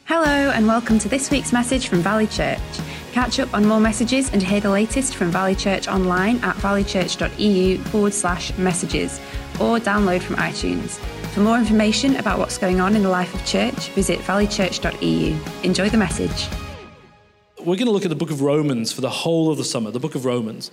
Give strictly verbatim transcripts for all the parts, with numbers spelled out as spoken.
Hello and welcome to this week's message from Valley Church. Catch up on more messages and hear the latest from Valley Church online at valleychurch.eu forward slash messages or download from iTunes. For more information about what's going on in the life of church, visit valleychurch.eu. Enjoy the message. We're going to look at the book of Romans for the whole of the summer, the book of Romans.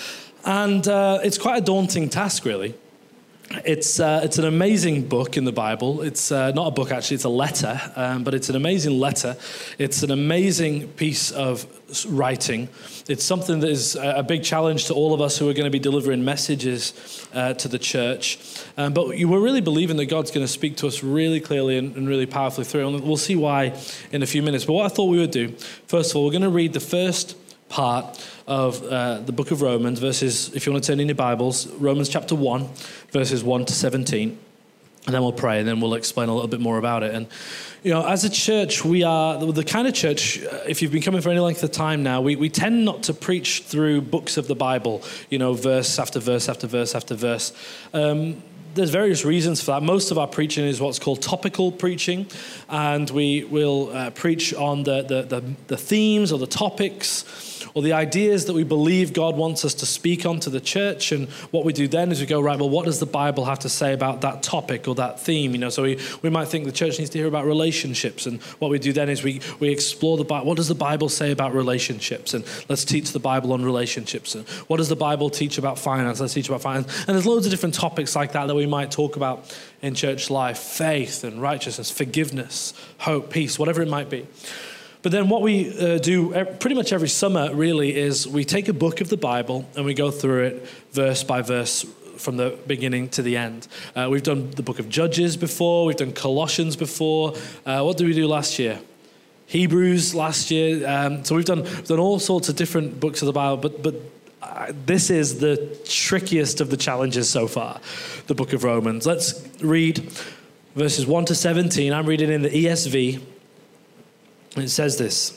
And uh, it's quite a daunting task, really. It's uh, it's an amazing book in the Bible. It's uh, not a book, actually, it's a letter, um, but it's an amazing letter. It's an amazing piece of writing. It's something that is a big challenge to all of us who are going to be delivering messages uh, to the church. Um, but you were really believing that God's going to speak to us really clearly and, and really powerfully through it. And we'll see why in a few minutes. But what I thought we would do, first of all, we're going to read the first part of uh, the book of Romans, verses, if you want to turn in your Bibles, Romans chapter one, verses one to seventeen. And then we'll pray, and then we'll explain a little bit more about it. And, you know, as a church, we are the kind of church, if you've been coming for any length of time now, we, we tend not to preach through books of the Bible, you know, verse after verse after verse after verse. Um, There's various reasons for that. Most of our preaching is what's called topical preaching, and we will uh, preach on the, the, the, the themes or the topics or the ideas that we believe God wants us to speak on to the church. And what we do then is we go, right, well, what does the Bible have to say about that topic or that theme? You know, so we, we might think the church needs to hear about relationships, and what we do then is we, we explore the Bible. What does the Bible say about relationships? And let's teach the Bible on relationships. And what does the Bible teach about finance? Let's teach about finance. And there's loads of different topics like that that we might talk about in church life: faith and righteousness, forgiveness, hope, peace, whatever it might be. But then what we uh, do pretty much every summer really is we take a book of the Bible and we go through it verse by verse from the beginning to the end. Uh, we've done the book of Judges before, we've done Colossians before. Uh, what did we do last year? Hebrews last year. Um, so we've done, we've done all sorts of different books of the Bible, but but Uh, this is the trickiest of the challenges so far, the book of Romans. Let's read verses one to seventeen. I'm reading in the E S V. And it says this.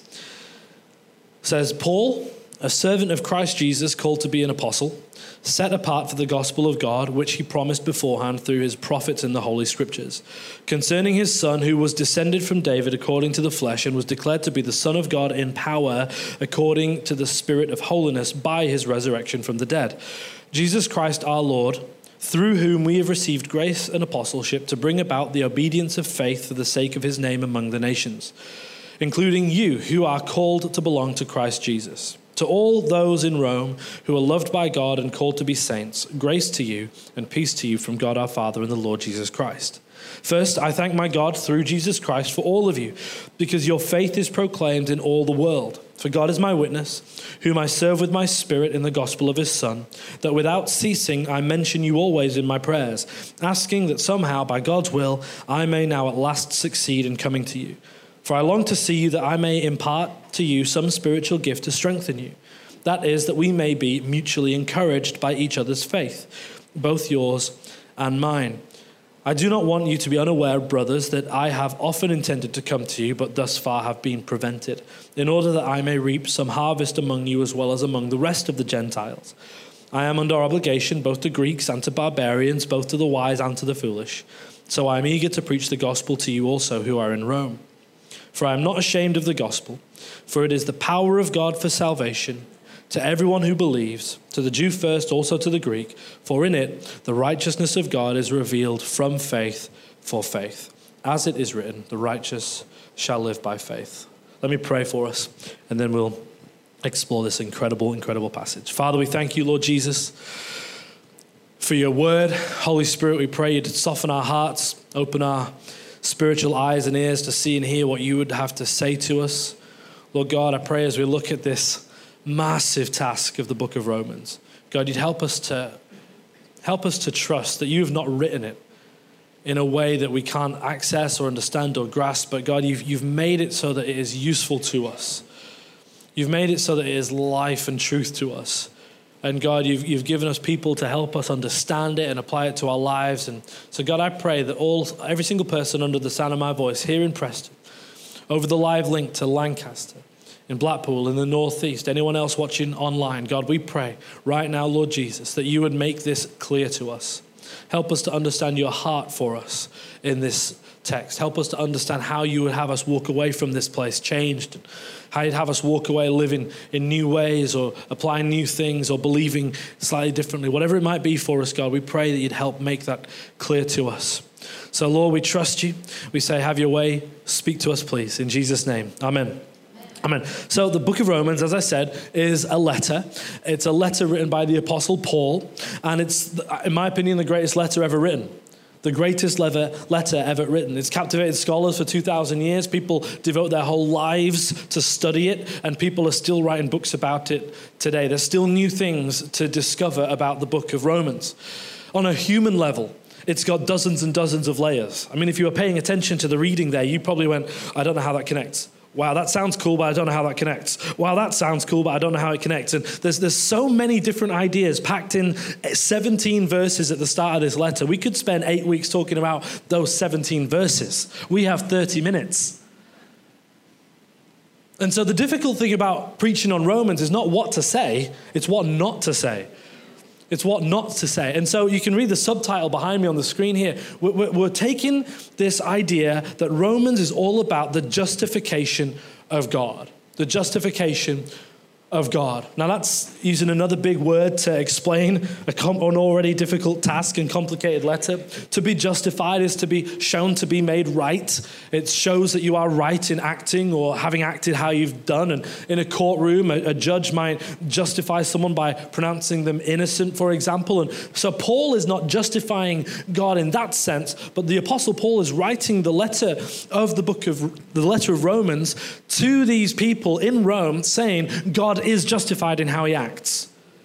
It says, Paul, a servant of Christ Jesus, called to be an apostle, set apart for the gospel of God, which he promised beforehand through his prophets in the Holy Scriptures, concerning his Son, who was descended from David according to the flesh, and was declared to be the Son of God in power according to the Spirit of holiness by his resurrection from the dead. Jesus Christ our Lord, through whom we have received grace and apostleship to bring about the obedience of faith for the sake of his name among the nations, including you who are called to belong to Christ Jesus. To all those in Rome who are loved by God and called to be saints, grace to you and peace to you from God our Father and the Lord Jesus Christ. First, I thank my God through Jesus Christ for all of you, because your faith is proclaimed in all the world. For God is my witness, whom I serve with my spirit in the gospel of his Son, that without ceasing I mention you always in my prayers, asking that somehow by God's will I may now at last succeed in coming to you. For I long to see you, that I may impart to you some spiritual gift to strengthen you. That is, that we may be mutually encouraged by each other's faith, both yours and mine. I do not want you to be unaware, brothers, that I have often intended to come to you, but thus far have been prevented, in order that I may reap some harvest among you as well as among the rest of the Gentiles. I am under obligation both to Greeks and to barbarians, both to the wise and to the foolish. So I am eager to preach the gospel to you also who are in Rome. For I am not ashamed of the gospel, for it is the power of God for salvation to everyone who believes, to the Jew first, also to the Greek. For in it the righteousness of God is revealed from faith for faith. As it is written, the righteous shall live by faith. Let me pray for us, and then we'll explore this incredible, incredible passage. Father, we thank you, Lord Jesus, for your word. Holy Spirit, we pray you to soften our hearts, open our spiritual eyes and ears to see and hear what you would have to say to us. Lord God, I pray as we look at this massive task of the book of Romans, God, you'd help us to help us to trust that you have not written it in a way that we can't access or understand or grasp, but God, you've, you've made it so that it is useful to us. You've made it so that it is life and truth to us. And God, you've, you've given us people to help us understand it and apply it to our lives. And so God, I pray that all, every single person under the sound of my voice here in Preston, over the live link to Lancaster, in Blackpool, in the Northeast, anyone else watching online, God, we pray right now, Lord Jesus, that you would make this clear to us. Help us to understand your heart for us in this text. Help us to understand how you would have us walk away from this place changed, how you'd have us walk away living in new ways or applying new things or believing slightly differently. Whatever it might be for us, God, we pray that you'd help make that clear to us. So, Lord, we trust you. We say, have your way. Speak to us, please. In Jesus' name, amen. Amen. So the book of Romans, as I said, is a letter. It's a letter written by the Apostle Paul, and it's, in my opinion, the greatest letter ever written. The greatest letter, letter ever written. It's captivated scholars for two thousand years. People devote their whole lives to study it, and people are still writing books about it today. There's still new things to discover about the book of Romans. On a human level, it's got dozens and dozens of layers. I mean, if you were paying attention to the reading there, you probably went, I don't know how that connects. Wow, that sounds cool, but I don't know how that connects. Wow, that sounds cool, but I don't know how it connects. And there's there's so many different ideas packed in seventeen verses at the start of this letter. We could spend eight weeks talking about those seventeen verses. We have thirty minutes. And so the difficult thing about preaching on Romans is not what to say, it's what not to say. It's what not to say. And so you can read the subtitle behind me on the screen here. We're, we're taking this idea that Romans is all about the justification of God. The justification of God. Now that's using another big word to explain a com- an already difficult task and complicated letter. To be justified is to be shown to be made right. It shows that you are right in acting or having acted how you've done. And in a courtroom, a, a judge might justify someone by pronouncing them innocent, for example. And so Paul is not justifying God in that sense, but the Apostle Paul is writing the letter of the book of the letter of Romans to these people in Rome, saying God is justified in how he acts.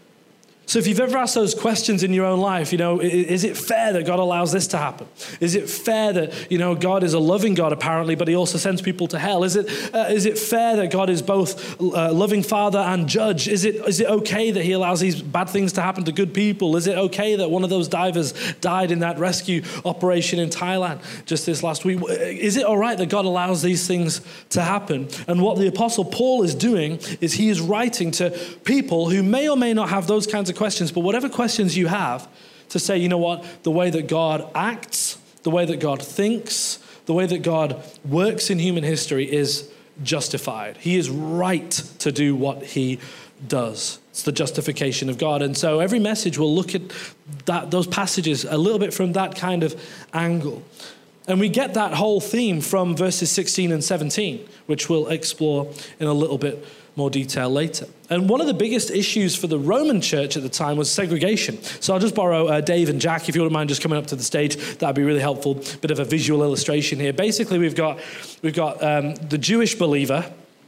So if you've ever asked those questions in your own life, you know, is it fair that God allows this to happen? Is it fair that, you know, God is a loving God apparently, but he also sends people to hell? Is it uh, is it fair that God is both uh, loving father and judge? Is it is it okay that he allows these bad things to happen to good people? Is it okay that one of those divers died in that rescue operation in Thailand just this last week? Is it all right that God allows these things to happen? And what the Apostle Paul is doing is he is writing to people who may or may not have those kinds of questions, but whatever questions you have, to say, you know what, the way that God acts, the way that God thinks, the way that God works in human history is justified. He is right to do what he does. It's the justification of God. And so every message will look at that, those passages a little bit from that kind of angle. And we get that whole theme from verses sixteen and seventeen, which we'll explore in a little bit more detail later. And one of the biggest issues for the Roman church at the time was segregation. So I'll just borrow uh, Dave and Jack, if you wouldn't mind just coming up to the stage, that'd be really helpful. Bit of a visual illustration here. Basically, we've got we've got um, the Jewish believer.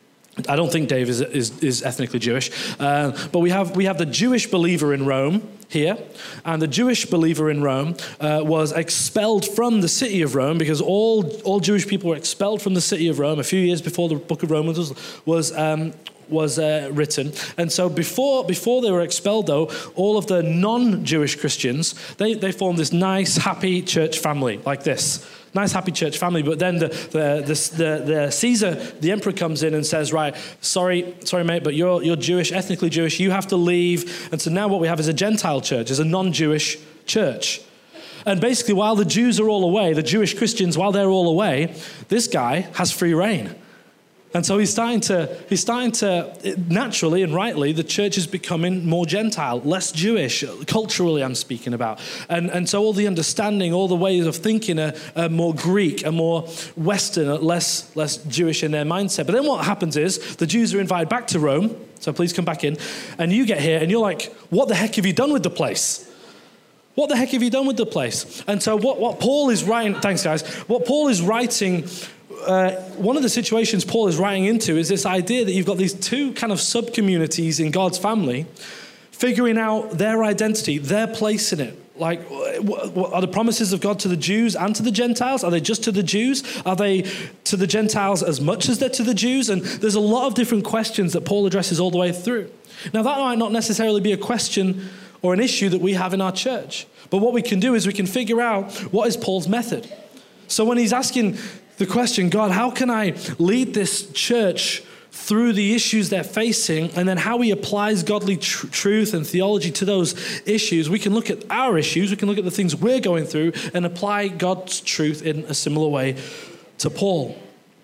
I don't think Dave is is, is ethnically Jewish, uh, but we have we have the Jewish believer in Rome here, and the Jewish believer in Rome uh, was expelled from the city of Rome because all all Jewish people were expelled from the city of Rome a few years before the book of Romans was was. Um, was uh, written. And so before before they were expelled, though, all of the non-Jewish Christians, they, they formed this nice, happy church family like this. Nice, happy church family. But then the the the, the, the Caesar, the emperor, comes in and says, right, sorry, sorry, mate, but you're you're Jewish, ethnically Jewish, you have to leave. And so now what we have is a Gentile church, is a non-Jewish church. And basically, while the Jews are all away, the Jewish Christians, while they're all away, this guy has free reign. And so he's starting to, he's starting to, naturally and rightly, the church is becoming more Gentile, less Jewish, culturally I'm speaking about. And and so all the understanding, all the ways of thinking are, are more Greek, are more Western, less, less Jewish in their mindset. But then what happens is the Jews are invited back to Rome, so please come back in, and you get here and you're like, what the heck have you done with the place? What the heck have you done with the place? And so what, what Paul is writing, thanks guys, what Paul is writing, Uh, one of the situations Paul is writing into is this idea that you've got these two kind of sub-communities in God's family figuring out their identity, their place in it. Like, what, what, are the promises of God to the Jews and to the Gentiles? Are they just to the Jews? Are they to the Gentiles as much as they're to the Jews? And there's a lot of different questions that Paul addresses all the way through. Now, that might not necessarily be a question or an issue that we have in our church. But what we can do is we can figure out what is Paul's method. So when he's asking the question, God, how can I lead this church through the issues they're facing, and then how he applies godly tr- truth and theology to those issues. We can look at our issues, we can look at the things we're going through and apply God's truth in a similar way to Paul.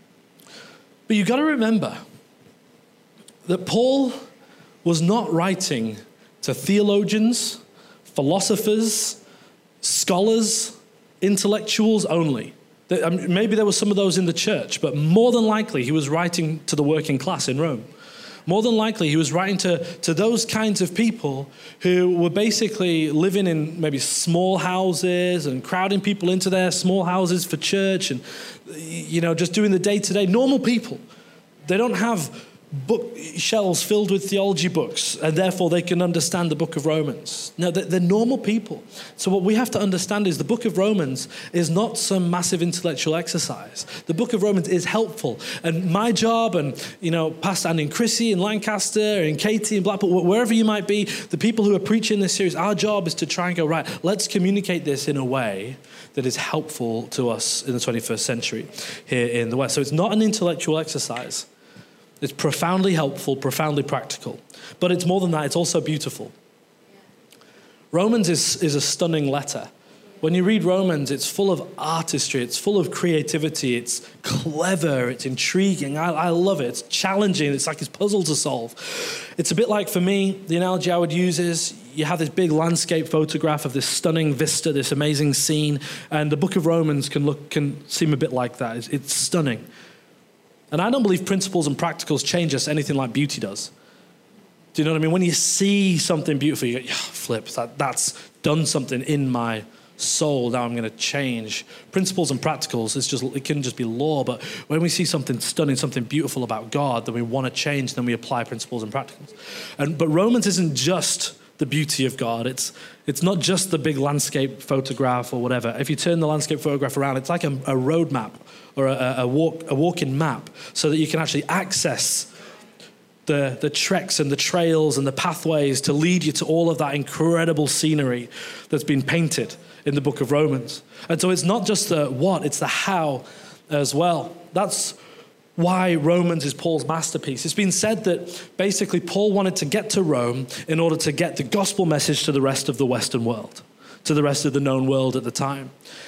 But you've got to remember that Paul was not writing to theologians, philosophers, scholars, intellectuals only. Maybe there were some of those in the church, but more than likely he was writing to the working class in Rome. More than likely he was writing to, to those kinds of people who were basically living in maybe small houses and crowding people into their small houses for church and, you know, just doing the day-to-day. Normal people. They don't have bookshelves filled with theology books, and therefore they can understand the book of Romans. No, they're, they're normal people. So what we have to understand is the book of Romans is not some massive intellectual exercise. The book of Romans is helpful. And my job, and, you know, Pastor Andy and Chrissy in Lancaster, and Katie in Blackpool, wherever you might be, the people who are preaching this series, our job is to try and go, right, let's communicate this in a way that is helpful to us in the twenty-first century here in the West. So it's not an intellectual exercise. It's profoundly helpful, profoundly practical. But it's more than that, it's also beautiful. Romans is, is a stunning letter. When you read Romans, it's full of artistry, it's full of creativity, it's clever, it's intriguing. I, I love it. It's challenging. It's like it's a puzzle to solve. It's a bit like, for me, the analogy I would use is you have this big landscape photograph of this stunning vista, this amazing scene, and the book of Romans can look can seem a bit like that. It's, it's stunning. And I don't believe principles and practicals change us anything like beauty does. Do you know what I mean? When you see something beautiful, you go, yeah, flip, that, that's done something in my soul. Now I'm going to change. Principles and practicals, it's just, it can just be law. But when we see something stunning, something beautiful about God, then we want to change, then we apply principles and practicals. And, but Romans isn't just the beauty of God. It's it's not just the big landscape photograph or whatever. If you turn the landscape photograph around, it's like a, a road map or a, a walk a walking map, so that you can actually access the the treks and the trails and the pathways to lead you to all of that incredible scenery that's been painted in the book of Romans. And so it's not just the what, it's the how as well. That's why Romans is Paul's masterpiece. It's been said that basically Paul wanted to get to Rome in order to get the gospel message to the rest of the Western world, to the rest of the known world at the time.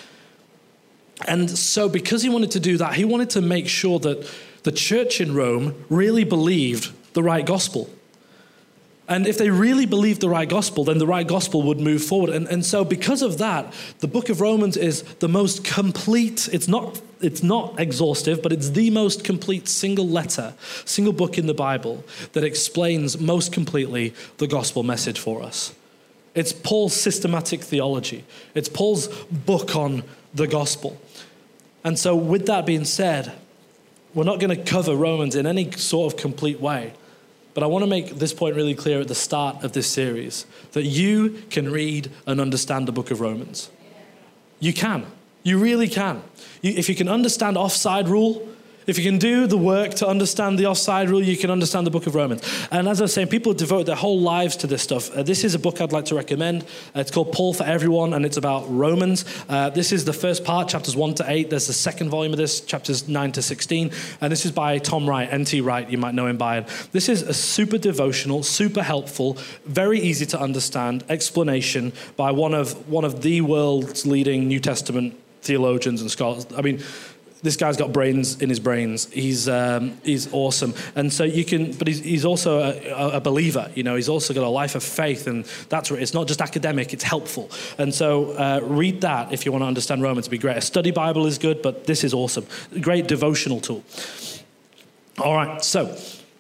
And so because he wanted to do that, he wanted to make sure that the church in Rome really believed the right gospel. And if they really believed the right gospel, then the right gospel would move forward. And, and so because of that, the book of Romans is the most complete. It's not, it's not exhaustive, but it's the most complete single letter, single book in the Bible that explains most completely the gospel message for us. It's Paul's systematic theology. It's Paul's book on the gospel. And so with that being said, we're not going to cover Romans in any sort of complete way. But I want to make this point really clear at the start of this series, that you can read and understand the book of Romans. You can. You really can. You, if you can understand offside rule, if you can do the work to understand the offside rule, you can understand the book of Romans. And as I was saying, people devote their whole lives to this stuff. Uh, this is a book I'd like to recommend. Uh, it's called Paul for Everyone, and it's about Romans. Uh, this is the first part, chapters one to eight. There's the second volume of this, chapters nine to sixteen. And this is by Tom Wright, N T Wright, you might know him by it. This is a super devotional, super helpful, very easy to understand explanation by one of one of the world's leading New Testament theologians and scholars. I mean, this guy's got brains in his brains. He's um, he's awesome, and so you can. But he's he's also a, a believer. You know, he's also got a life of faith, and that's where it's not just academic; it's helpful. And so uh, read that if you want to understand Romans. It'd be great. A study Bible is good, but this is awesome. Great devotional tool. All right, so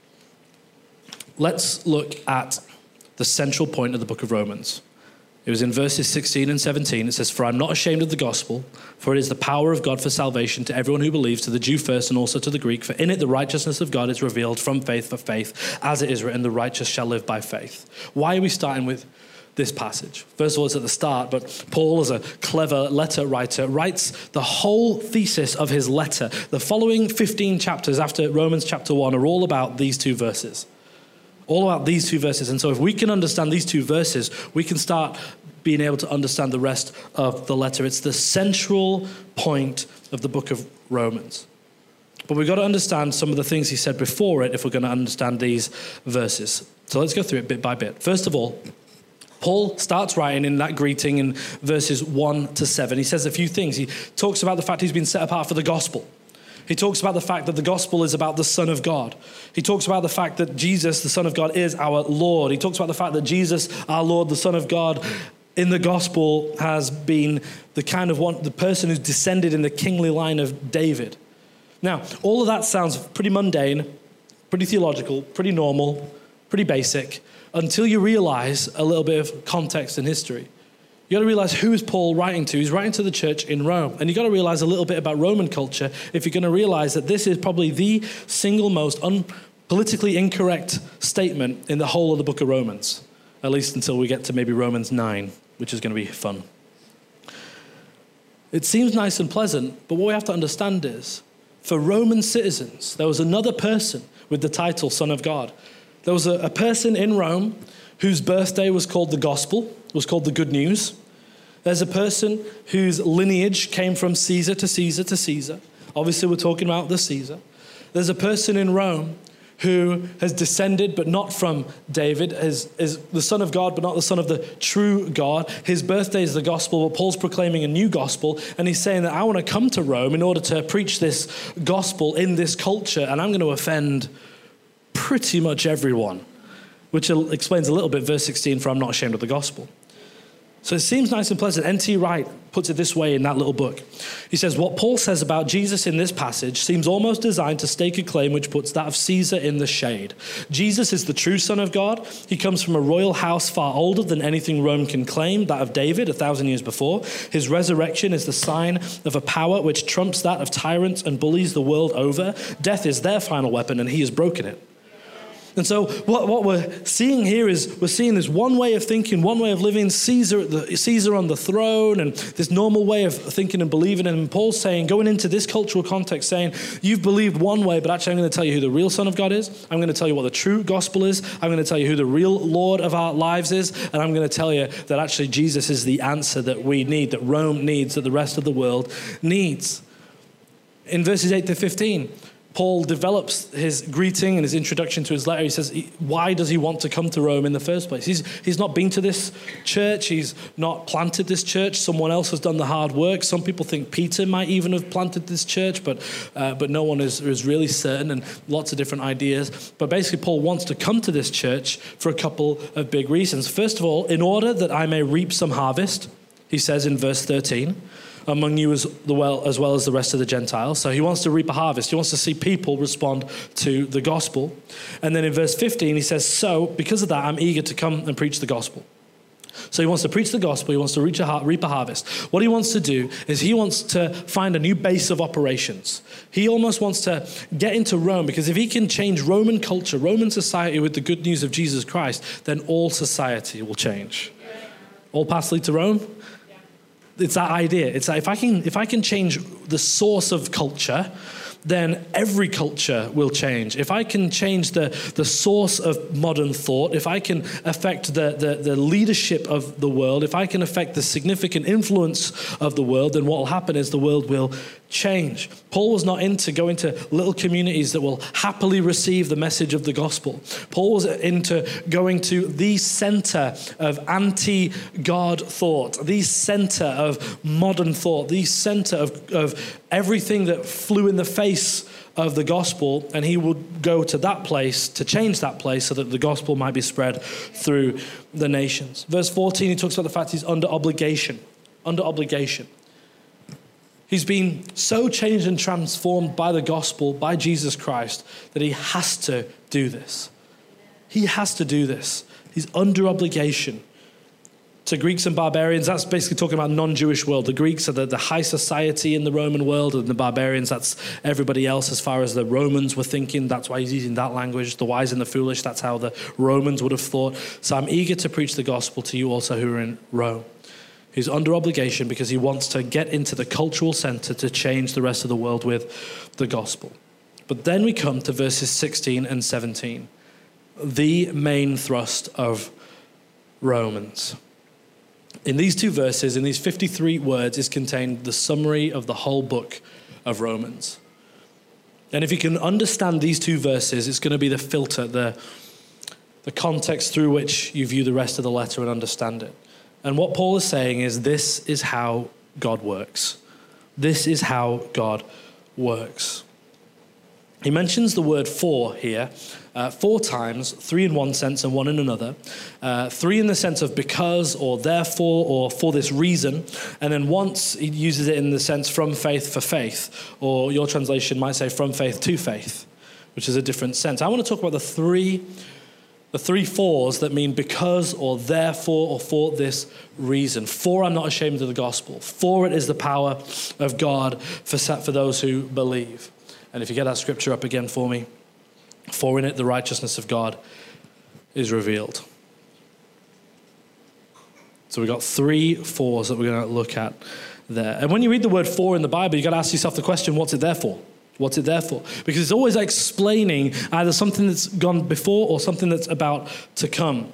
let's look at the central point of the book of Romans. It was in verses sixteen and seventeen. It says, "For I'm not ashamed of the gospel, for it is the power of God for salvation to everyone who believes, to the Jew first and also to the Greek. For in it the righteousness of God is revealed from faith for faith, as it is written, the righteous shall live by faith." Why are we starting with this passage? First of all, it's at the start, but Paul, as a clever letter writer, writes the whole thesis of his letter. The following fifteen chapters after Romans chapter one are all about these two verses. All about these two verses. And so if we can understand these two verses, we can start being able to understand the rest of the letter. It's the central point of the book of Romans. But we've got to understand some of the things he said before it if we're going to understand these verses. So let's go through it bit by bit. First of all, Paul starts writing in that greeting in verses one to seven. He says a few things. He talks about the fact he's been set apart for the gospel. He talks about the fact that the gospel is about the Son of God. He talks about the fact that Jesus, the Son of God, is our Lord. He talks about the fact that Jesus, our Lord, the Son of God, in the gospel has been the kind of one, the person who's descended in the kingly line of David. Now, all of that sounds pretty mundane, pretty theological, pretty normal, pretty basic, until you realize a little bit of context and history. You got to realize who is Paul writing to. He's writing to the church in Rome. And you got to realize a little bit about Roman culture if you're going to realize that this is probably the single most un- politically incorrect statement in the whole of the book of Romans, at least until we get to maybe Romans nine, which is going to be fun. It seems nice and pleasant, but what we have to understand is, for Roman citizens, there was another person with the title Son of God. There was a, a person in Rome whose birthday was called the gospel, was called the good news. There's a person whose lineage came from Caesar to Caesar to Caesar. Obviously, we're talking about the Caesar. There's a person in Rome who has descended, but not from David, is, is the Son of God, but not the Son of the true God. His birthday is the gospel, but Paul's proclaiming a new gospel, and he's saying that I want to come to Rome in order to preach this gospel in this culture, and I'm going to offend pretty much everyone, which explains a little bit verse sixteen, for I'm not ashamed of the gospel. So it seems nice and pleasant. N T Wright puts it this way in that little book. He says, what Paul says about Jesus in this passage seems almost designed to stake a claim which puts that of Caesar in the shade. Jesus is the true Son of God. He comes from a royal house far older than anything Rome can claim, that of David a thousand years before. His resurrection is the sign of a power which trumps that of tyrants and bullies the world over. Death is their final weapon, and he has broken it. And so what, what we're seeing here is we're seeing this one way of thinking, one way of living, Caesar, the, Caesar on the throne, and this normal way of thinking and believing. And Paul's saying, going into this cultural context, saying, you've believed one way, but actually I'm going to tell you who the real Son of God is. I'm going to tell you what the true gospel is. I'm going to tell you who the real Lord of our lives is. And I'm going to tell you that actually Jesus is the answer that we need, that Rome needs, that the rest of the world needs. In verses eight to fifteen, Paul develops his greeting and his introduction to his letter. He says, why does he want to come to Rome in the first place? He's, he's not been to this church. He's not planted this church. Someone else has done the hard work. Some people think Peter might even have planted this church, but uh, but no one is, is really certain, and lots of different ideas. But basically, Paul wants to come to this church for a couple of big reasons. First of all, in order that I may reap some harvest, he says in verse thirteen, among you as, the well, as well as the rest of the Gentiles. So he wants to reap a harvest. He wants to see people respond to the gospel. And then in verse fifteen, he says, so because of that, I'm eager to come and preach the gospel. So he wants to preach the gospel. He wants to reach a, reap a harvest. What he wants to do is he wants to find a new base of operations. He almost wants to get into Rome, because if he can change Roman culture, Roman society with the good news of Jesus Christ, then all society will change. All paths lead to Rome? It's that idea. It's that if I can, if I can change the source of culture, then every culture will change. If I can change the, the source of modern thought, if I can affect the, the, the leadership of the world, if I can affect the significant influence of the world, then what will happen is the world will change. Paul was not into going to little communities that will happily receive the message of the gospel. Paul was into going to the center of anti-God thought, the center of modern thought, the center of, of everything that flew in the face of the gospel, and he would go to that place to change that place so that the gospel might be spread through the nations. Verse fourteen, he talks about the fact he's under obligation, under obligation. He's been so changed and transformed by the gospel, by Jesus Christ, that he has to do this. He has to do this. He's under obligation. To Greeks and barbarians, that's basically talking about non-Jewish world. The Greeks are the, the high society in the Roman world, and the barbarians, that's everybody else as far as the Romans were thinking. That's why he's using that language. The wise and the foolish, that's how the Romans would have thought. So I'm eager to preach the gospel to you also who are in Rome. He's under obligation because he wants to get into the cultural center to change the rest of the world with the gospel. But then we come to verses sixteen and seventeen, the main thrust of Romans. In these two verses, in these fifty-three words, is contained the summary of the whole book of Romans. And if you can understand these two verses, it's going to be the filter, the, the context through which you view the rest of the letter and understand it. And what Paul is saying is this is how God works. This is how God works. He mentions the word for here uh, four times, three in one sense and one in another. Uh, three in the sense of because or therefore or for this reason. And then once he uses it in the sense from faith for faith. Or your translation might say from faith to faith, which is a different sense. I want to talk about the three The three fours that mean because or therefore or for this reason. For I'm not ashamed of the gospel. For it is the power of God for, for those who believe. And if you get that scripture up again for me. For in it the righteousness of God is revealed. So we've got three fours that we're going to look at there. And when you read the word for in the Bible, you've got to ask yourself the question, what's it there for? What's it there for? Because it's always explaining either something that's gone before or something that's about to come.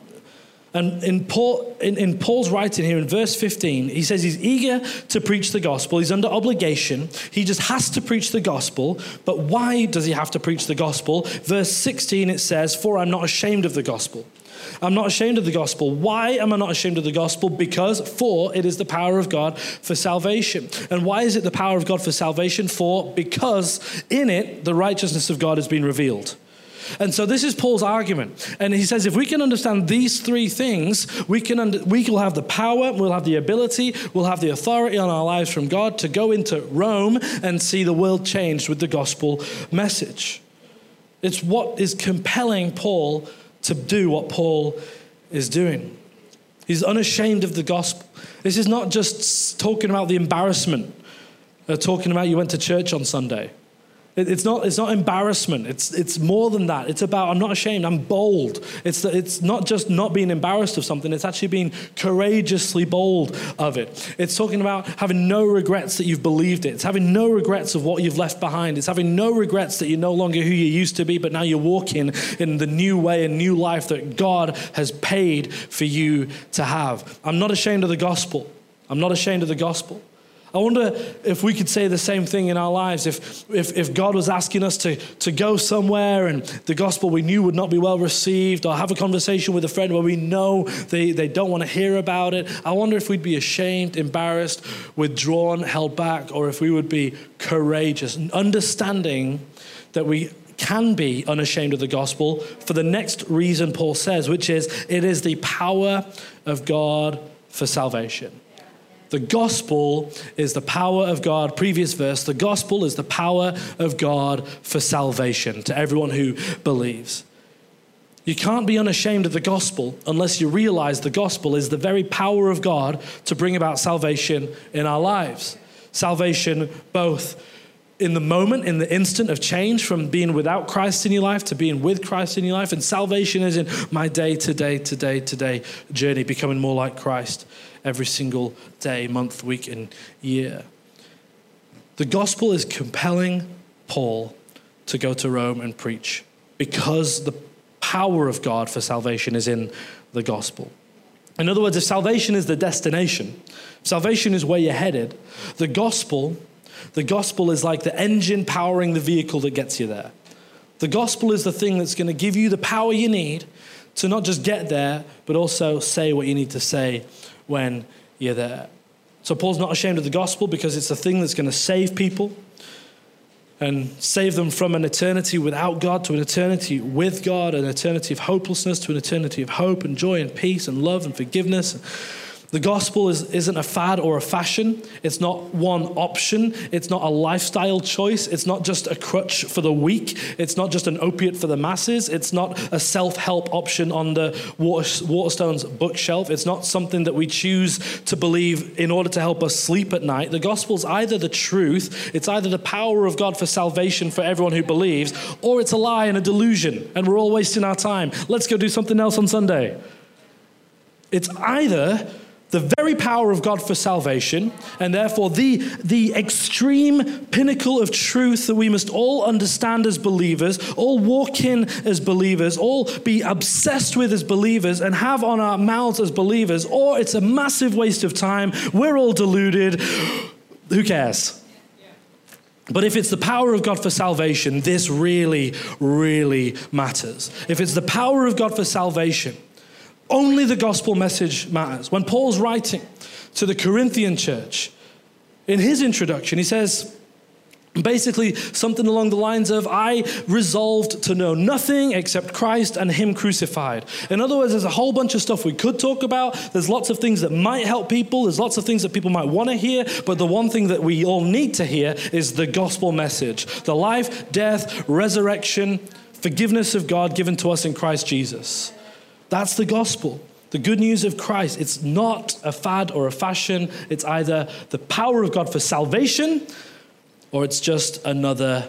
And in Paul, in, in Paul's writing here in verse fifteen, he says he's eager to preach the gospel. He's under obligation. He just has to preach the gospel. But why does he have to preach the gospel? Verse sixteen, it says, for I'm not ashamed of the gospel. I'm not ashamed of the gospel. Why am I not ashamed of the gospel? Because for it is the power of God for salvation. And why is it the power of God for salvation? For because in it the righteousness of God has been revealed. And so this is Paul's argument. And he says if we can understand these three things, we can under, we will have the power, we'll have the ability, we'll have the authority on our lives from God to go into Rome and see the world changed with the gospel message. It's what is compelling Paul to do what Paul is doing. He's unashamed of the gospel. This is not just talking about the embarrassment of talking about you went to church on Sunday. It's not, it's not embarrassment. It's, it's more than that. It's about, I'm not ashamed, I'm bold. It's, the, it's not just not being embarrassed of something, it's actually being courageously bold of it. It's talking about having no regrets that you've believed it. It's having no regrets of what you've left behind. It's having no regrets that you're no longer who you used to be, but now you're walking in the new way and new life that God has paid for you to have. I'm not ashamed of the gospel. I'm not ashamed of the gospel. I wonder if we could say the same thing in our lives. If, if if God was asking us to, to go somewhere and the gospel we knew would not be well received, or have a conversation with a friend where we know they, they don't want to hear about it, I wonder if we'd be ashamed, embarrassed, withdrawn, held back, or if we would be courageous, understanding that we can be unashamed of the gospel for the next reason Paul says, which is it is the power of God for salvation. The gospel is the power of God. Previous verse, the gospel is the power of God for salvation to everyone who believes. You can't be unashamed of the gospel unless you realize the gospel is the very power of God to bring about salvation in our lives. Salvation both in the moment, in the instant of change from being without Christ in your life to being with Christ in your life. And salvation is in my day to day to day to day journey, becoming more like Christ every single day, month, week, and year. The gospel is compelling Paul to go to Rome and preach because the power of God for salvation is in the gospel. In other words, if salvation is the destination, salvation is where you're headed, the gospel, the gospel is like the engine powering the vehicle that gets you there. The gospel is the thing that's going to give you the power you need to not just get there, but also say what you need to say when you're there. So Paul's not ashamed of the gospel because it's the thing that's going to save people and save them from an eternity without God to an eternity with God, an eternity of hopelessness to an eternity of hope and joy and peace and love and forgiveness. The gospel is, isn't a fad or a fashion. It's not one option. It's not a lifestyle choice. It's not just a crutch for the weak. It's not just an opiate for the masses. It's not a self-help option on the Water, Waterstone's bookshelf. It's not something that we choose to believe in order to help us sleep at night. The gospel's either the truth, it's either the power of God for salvation for everyone who believes, or it's a lie and a delusion, and we're all wasting our time. Let's go do something else on Sunday. It's either the very power of God for salvation, and therefore the, the extreme pinnacle of truth that we must all understand as believers, all walk in as believers, all be obsessed with as believers, and have on our mouths as believers, or it's a massive waste of time, we're all deluded, who cares? But if it's the power of God for salvation, this really, really matters. If it's the power of God for salvation, only the gospel message matters. When Paul's writing to the Corinthian church, in his introduction, he says basically something along the lines of, I resolved to know nothing except Christ and him crucified. In other words, there's a whole bunch of stuff we could talk about. There's lots of things that might help people. There's lots of things that people might want to hear. But the one thing that we all need to hear is the gospel message. The life, death, resurrection, forgiveness of God given to us in Christ Jesus. That's the gospel. The good news of Christ. It's not a fad or a fashion. It's either the power of God for salvation, or it's just another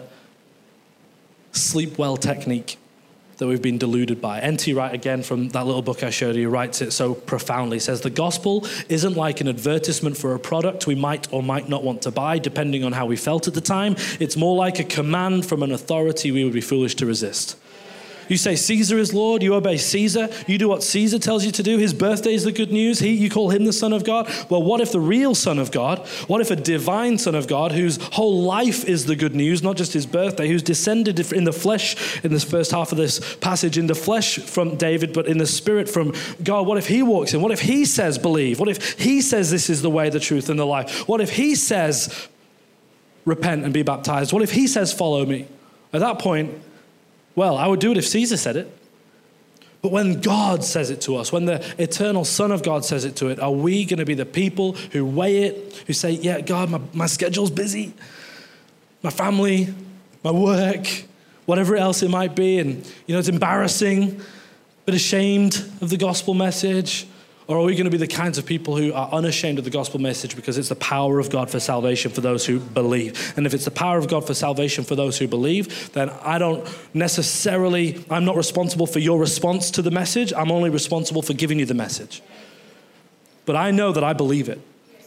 sleep well technique that we've been deluded by. N T Wright, again, from that little book I showed you, writes it so profoundly. He says, the gospel isn't like an advertisement for a product we might or might not want to buy, depending on how we felt at the time. It's more like a command from an authority we would be foolish to resist. You say Caesar is Lord, you obey Caesar, you do what Caesar tells you to do. His birthday is the good news. He, you call him the Son of God. Well, what if the real Son of God, what if a divine Son of God whose whole life is the good news, not just his birthday, who's descended in the flesh, in this first half of this passage, in the flesh from David, but in the spirit from God, what if he walks in? What if he says believe? What if he says this is the way, the truth, and the life? What if he says repent and be baptized? What if he says follow me? At that point, well, I would do it if Caesar said it. But when God says it to us, when the eternal Son of God says it to it, are we going to be the people who weigh it, who say, yeah, God, my, my schedule's busy, my family, my work, whatever else it might be, and you know it's embarrassing, but ashamed of the gospel message? Or are we going to be the kinds of people who are unashamed of the gospel message because it's the power of God for salvation for those who believe? And if it's the power of God for salvation for those who believe, then I don't necessarily, I'm not responsible for your response to the message. I'm only responsible for giving you the message. But I know that I believe it.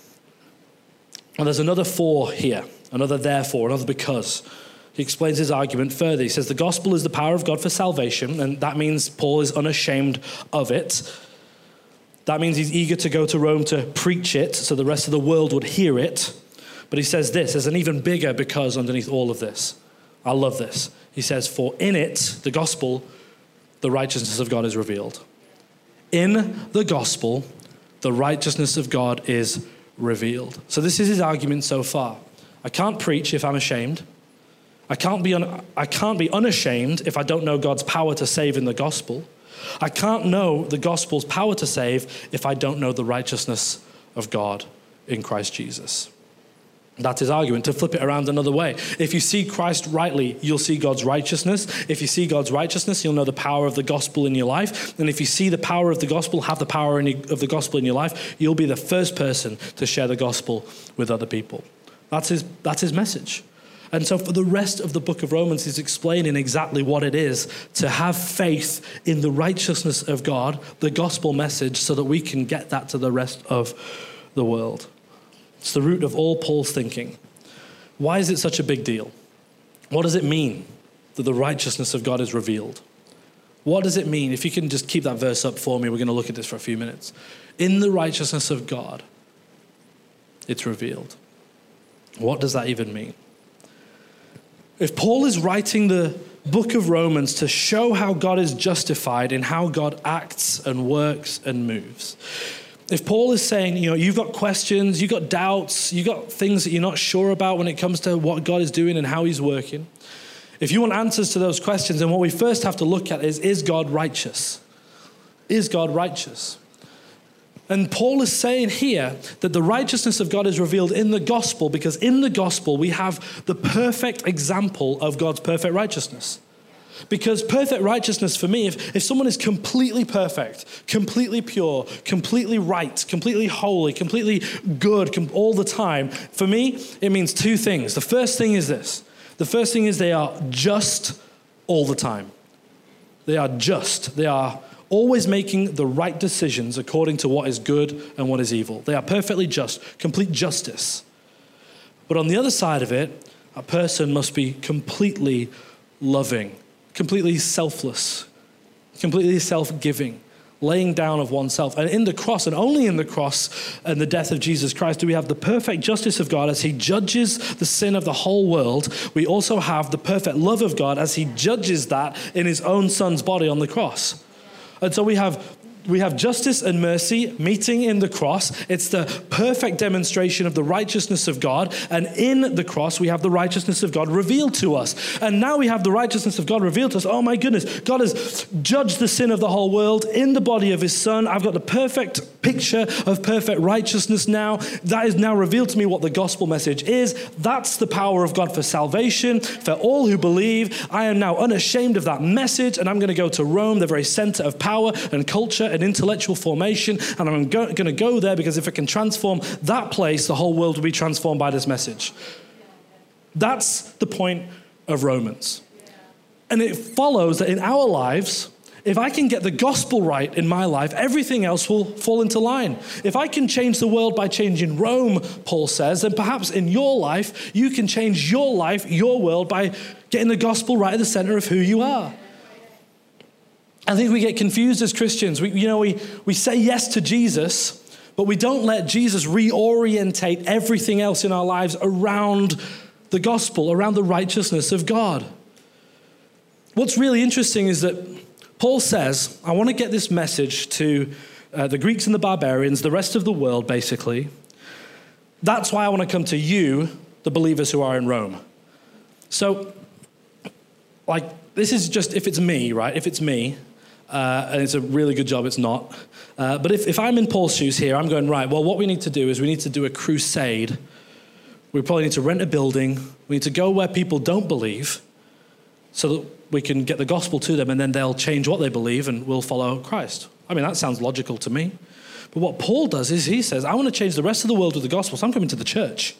And there's another for here, another therefore, another because. He explains his argument further. He says the gospel is the power of God for salvation, and that means Paul is unashamed of it. That means he's eager to go to Rome to preach it so the rest of the world would hear it. But he says this, there's an even bigger because underneath all of this. I love this. He says, for in it, the gospel, the righteousness of God is revealed. In the gospel, the righteousness of God is revealed. So this is his argument so far. I can't preach if I'm ashamed. I can't be un- I can't be unashamed if I don't know God's power to save in the gospel. I can't know the gospel's power to save if I don't know the righteousness of God in Christ Jesus. That's his argument. To flip it around another way, if you see Christ rightly, you'll see God's righteousness. If you see God's righteousness, you'll know the power of the gospel in your life. And if you see the power of the gospel, have the power in, of the gospel in your life, you'll be the first person to share the gospel with other people. That's his, that's his message. And so for the rest of the book of Romans, he's explaining exactly what it is to have faith in the righteousness of God, the gospel message, so that we can get that to the rest of the world. It's the root of all Paul's thinking. Why is it such a big deal? What does it mean that the righteousness of God is revealed? What does it mean? If you can just keep that verse up for me, we're going to look at this for a few minutes. In the righteousness of God, it's revealed. What does that even mean? If Paul is writing the book of Romans to show how God is justified in how God acts and works and moves, if Paul is saying, you know, you've got questions, you've got doubts, you've got things that you're not sure about when it comes to what God is doing and how he's working, if you want answers to those questions, then what we first have to look at is, is God righteous? Is God righteous? And Paul is saying here that the righteousness of God is revealed in the gospel, because in the gospel we have the perfect example of God's perfect righteousness. Because perfect righteousness for me, if, if someone is completely perfect, completely pure, completely right, completely holy, completely good com- all the time, for me, it means two things. The first thing is this. The first thing is they are just all the time. They are just. They are always making the right decisions according to what is good and what is evil. They are perfectly just, complete justice. But on the other side of it, a person must be completely loving, completely selfless, completely self-giving, laying down of oneself. And in the cross, and only in the cross and the death of Jesus Christ, do we have the perfect justice of God as he judges the sin of the whole world. We also have the perfect love of God as he judges that in his own son's body on the cross. And so we have We have justice and mercy meeting in the cross. It's the perfect demonstration of the righteousness of God. And in the cross, we have the righteousness of God revealed to us. And now we have the righteousness of God revealed to us. Oh my goodness, God has judged the sin of the whole world in the body of his son. I've got the perfect picture of perfect righteousness now. That is now revealed to me what the gospel message is. That's the power of God for salvation, for all who believe. I am now unashamed of that message, and I'm going to go to Rome, the very center of power and culture and intellectual formation, and I'm go- going to go there because if I can transform that place, the whole world will be transformed by this message. That's the point of Romans. And it follows that in our lives, if I can get the gospel right in my life, everything else will fall into line. If I can change the world by changing Rome, Paul says, then perhaps in your life, you can change your life, your world, by getting the gospel right at the center of who you are. I think we get confused as Christians. We, you know, we, we say yes to Jesus, but we don't let Jesus reorientate everything else in our lives around the gospel, around the righteousness of God. What's really interesting is that Paul says, I want to get this message to uh, the Greeks and the barbarians, the rest of the world, basically. That's why I want to come to you, the believers who are in Rome. So, like, this is just, if it's me, right? If it's me, Uh, and it's a really good job it's not. Uh, but if, if I'm in Paul's shoes here, I'm going, right, well, what we need to do is we need to do a crusade. We probably need to rent a building. We need to go where people don't believe so that we can get the gospel to them, and then they'll change what they believe and we'll follow Christ. I mean, that sounds logical to me. But what Paul does is he says, I want to change the rest of the world with the gospel, so I'm coming to the church.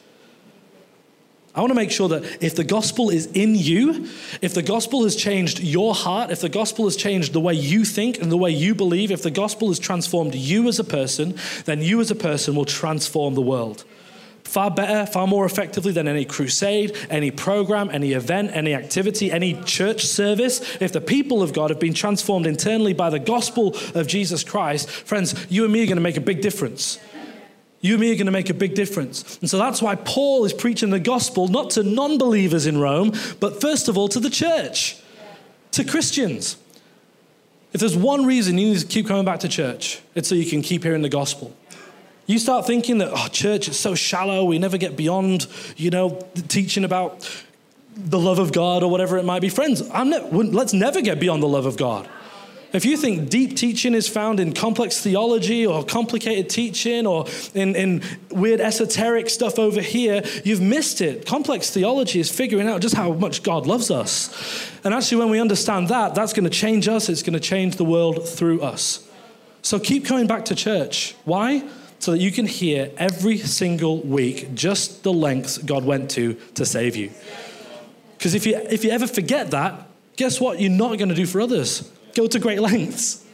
I want to make sure that if the gospel is in you, if the gospel has changed your heart, if the gospel has changed the way you think and the way you believe, if the gospel has transformed you as a person, then you as a person will transform the world. Far better, far more effectively than any crusade, any program, any event, any activity, any church service. If the people of God have been transformed internally by the gospel of Jesus Christ, friends, you and me are going to make a big difference. You and me are going to make a big difference. And so that's why Paul is preaching the gospel, not to non-believers in Rome, but first of all to the church, to Christians. If there's one reason you need to keep coming back to church, it's so you can keep hearing the gospel. You start thinking that, oh, church is so shallow, we never get beyond, you know, teaching about the love of God or whatever it might be. Friends, I'm ne- let's never get beyond the love of God. If you think deep teaching is found in complex theology or complicated teaching or in, in weird esoteric stuff over here, you've missed it. Complex theology is figuring out just how much God loves us. And actually, when we understand that, that's going to change us. It's going to change the world through us. So keep coming back to church. Why? So that you can hear every single week just the lengths God went to to save you. Because if you, if you ever forget that, guess what? You're not going to do for others. Go to great lengths.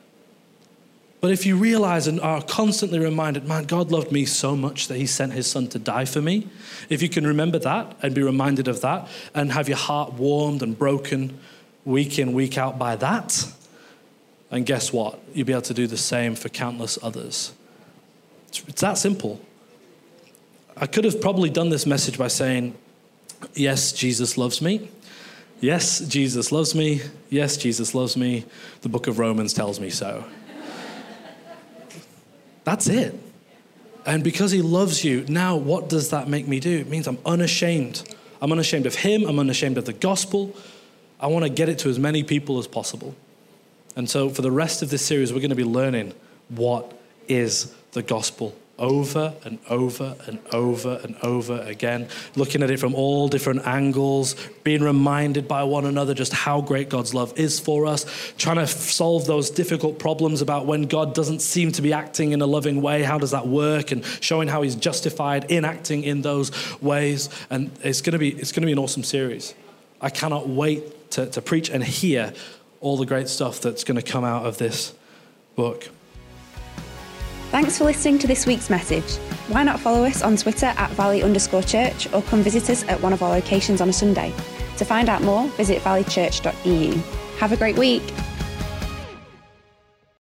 But if you realize and are constantly reminded, man, God loved me so much that he sent his son to die for me. If you can remember that and be reminded of that and have your heart warmed and broken week in, week out by that, and guess what? You'll be able to do the same for countless others. It's, it's that simple. I could have probably done this message by saying, yes, Jesus loves me. Yes, Jesus loves me. Yes, Jesus loves me. The book of Romans tells me so. That's it. And because he loves you, now what does that make me do? It means I'm unashamed. I'm unashamed of him. I'm unashamed of the gospel. I want to get it to as many people as possible. And so for the rest of this series, we're going to be learning what is the gospel over and over and over and over again, looking at it from all different angles, being reminded by one another just how great God's love is for us, trying to solve those difficult problems about when God doesn't seem to be acting in a loving way, how does that work, and showing how he's justified in acting in those ways. And it's going to be it's going to be an awesome series. I cannot wait to, to preach and hear all the great stuff that's going to come out of this book. Thanks for listening to this week's message. Why not follow us on Twitter at valley underscore church or come visit us at one of our locations on a Sunday. To find out more, visit valley church dot e u. Have a great week.